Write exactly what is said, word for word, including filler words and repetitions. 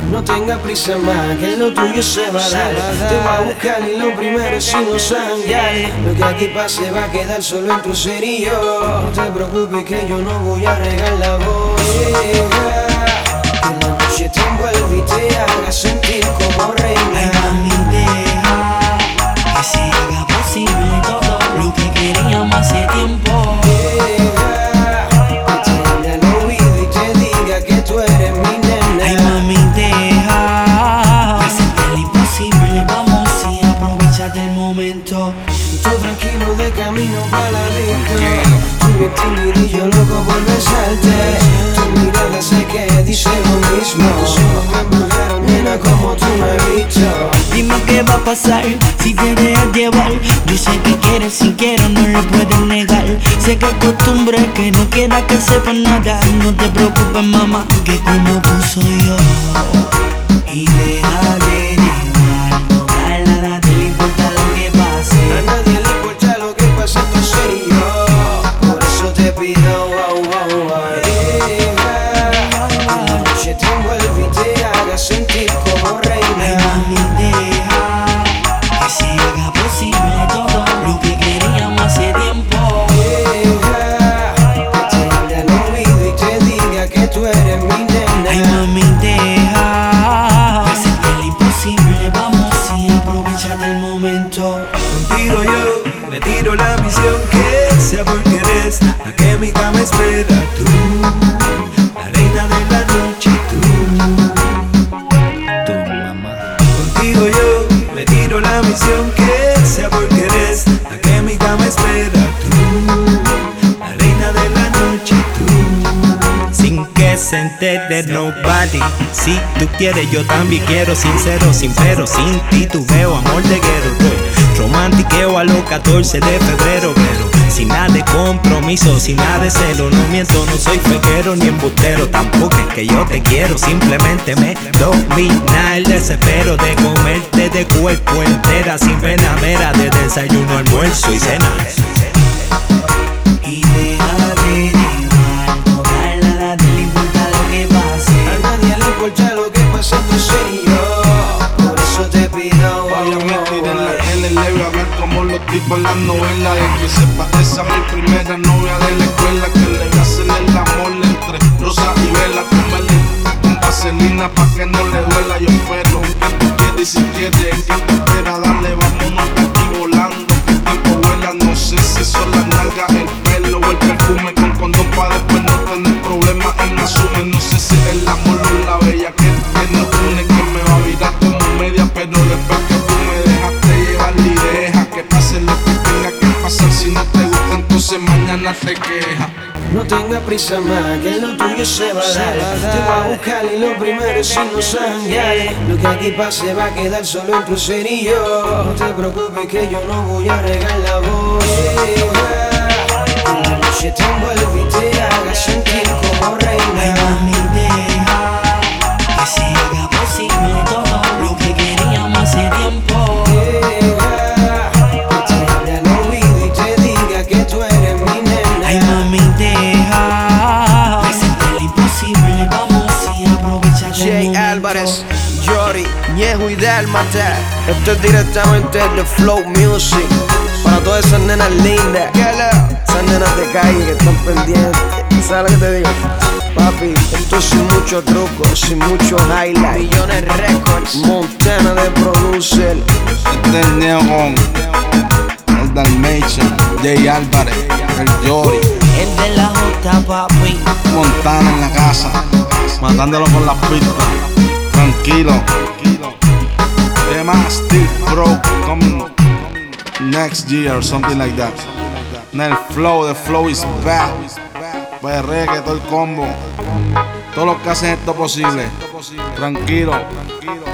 No tenga prisa más, que lo tuyo se va a dar. Te voy a buscar y lo primero es irnos a janguear. Lo que aquí pase va a quedar solo entre usted y yo. No te preocupes que yo no voy a regar la voz. Que la noche te envuelve y te haga sentir como reina. Ay, mami, deja que se haga posible todo lo que queríamos hace tiempo. Ay, mami, deja hacerte lo imposible. Vamos y aprovecha del momento. Tú tranquilo de camino para la disco. Tú bien timidillo, loco por besarte. Tu mirada sé que dice lo mismo. Somos me embrujaron, nena, como tú me has visto. Dime qué va a pasar si te dejas llevar. Yo sé que quieres, si quiero no lo puedes negar. Sé que es costumbre que no quiera que sepa nada. No te preocupes, mamá, que como tú soy yo. Y deja de llevar, no a nada te le importa lo que pase. A nadie le importa lo que pase entre usted y yo. Por eso te pido, wow, wow, wow. Deja que la noche te envuelve y te haga sentir como reina. Ay, mami, deja que se haga posible todo lo que queríamos hace tiempo. Deja que te hable al oído y te diga que tú eres mi nena. Ay, mami, deja hacerte lo imposible. Vamos y aprovecha del momento. Contigo yo me tiro la misión que sea porque eres la que mi cama espera. Tú, la reina de la noche, tú. Tu mamá. Contigo yo me tiro la misión que sea porque eres la que mi cama espera. Tú, la reina de la noche, tú. Sin que se entere nobody. Si tú quieres, yo también quiero. Sincero, sin pero, sin ti tú veo amor de guerrero. Romantiqueo a los catorce de febrero, pero sin nada de compromiso, sin nada de celo. No miento, no soy fequero ni embustero. Tampoco es que yo te quiero, simplemente me domina el desespero de comerte de cuerpo entera, sin pena mera, de desayuno, almuerzo y cena. Y deja de llevar, no a nada te le importa lo que pase. A nadie le importa lo que pase entre usted y yo. Por eso te pido, wow, Obviamente wow, en la wow. tele le voy a ver como los tipos en las novelas. Y que se parece a mi primera novia de la escuela, que le voy a hacer el amor entre rosa y vela. Comerle con vaselina pa' que no le duela. Yo espero que tú quieres y si quieres, el tiempo espera. Dale, vámonos que aquí volando, que el tiempo vuela. No sé si son las nalgas, el pelo o el perfume. Con condón pa' después no tener problemas en asume. No sé si el amor o la bella que, que nos une, que me va a virar como media, pero después que tú me dejaste llevar y deja que pase lo que tenga que pasar. Si no te gusta, entonces mañana te quejas. No tenga prisa más, que lo tuyo se va a dar. Te voy a buscar y lo primero es irnos a janguear. Lo que aquí pase va a quedar solo entre usted y yo. No te preocupes que yo no voy a regar la voz. Que la noche te envuelve y te haga sentir como Ay, reina. mami, deja que se haga posible todo lo que queríamos hace tiempo. Deja que te hable al oído y te diga que tú eres mi nena. Ay, mami, deja hacerte lo imposible. Vamos y aprovecha del Jay momento. Álvarez, Jory, Ñejo y Dálmata. Esto es directamente de Flow Music. Para todas esas nenas lindas, esas nenas de calle que están pendientes. ¿Sabes lo que te digo? Papi, esto es sin mucho truco, sin mucho highlight. Millones Records, Montana de producer. Este es Neon, el Dalmatian, Jay Álvarez, el Jory, El de la J, papi. Montana en la casa, matándolo con las pistas. Tranquilo. ¿Qué más? Steve Bro, coming next year or something like that. En el flow, the flow is back. Perre que todo el combo. Todos los que hacen esto posible. Tranquilo.